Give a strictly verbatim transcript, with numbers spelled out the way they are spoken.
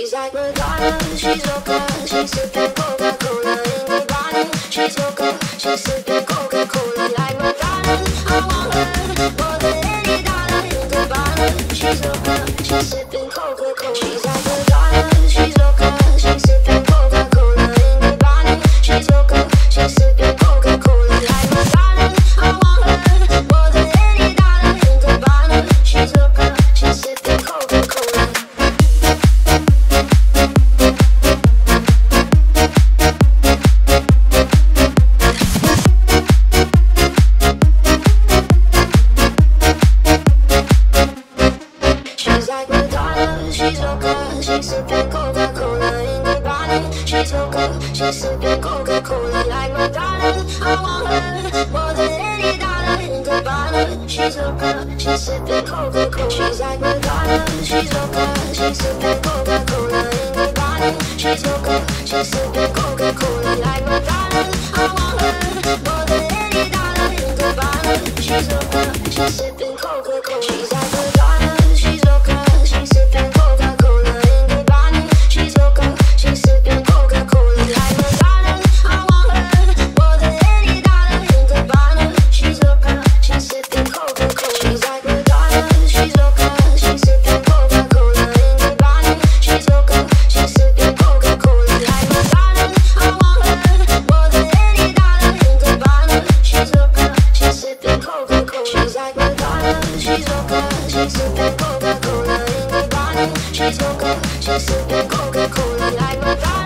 She's like Madonna, she's loca, she's sipping Coca-Cola in the bottle. She's loca, she's sipping Coca-Cola like Madonna. I want her more than any dollar in the bottle. She's loca, she's sipping Coca-Cola. She's like Madonna, she's loca, she's sipping Coca-Cola in the bottle. She's loca, she's sipping Coca-Cola like Madonna. I want her more than any dollar in the bottle. She's loca, she's sipping Coca-Cola. She's loca, she's sipping Coca-Cola in the bottle. She's loca, she's sipping Coca-Cola like Madonna. I want her more than any dollar in the bottle. She's loca, she's sipping Coca-Cola. She's like Madonna, she's loca, she's sipping Coca-Cola in the bottle. She's loca, she's sipping Coca-Cola like Madonna. I want her more than any dollar in the bottle. She's loca, she's sipping Coca-Cola. She's like Madonna, she's loca, she's sipping Coca-Cola in the bottle. She's loca, she's sipping Coca-Cola like Madonna. I want her more than any dollar in the bottle. She's loca, she's sipping Coca-Cola. She's like Madonna, she's loca, she's sipping Coca-Cola in the bottle. She's loca, she's sipping Coca-Cola like Madonna. I want her more than any dollar in the bottle. She's loca, she's sipping Coca-Cola. She's like Madonna, she's loca, she's sipping Coca-Cola in the bottle. She's loca, she's sipping Coca-Cola like Madonna.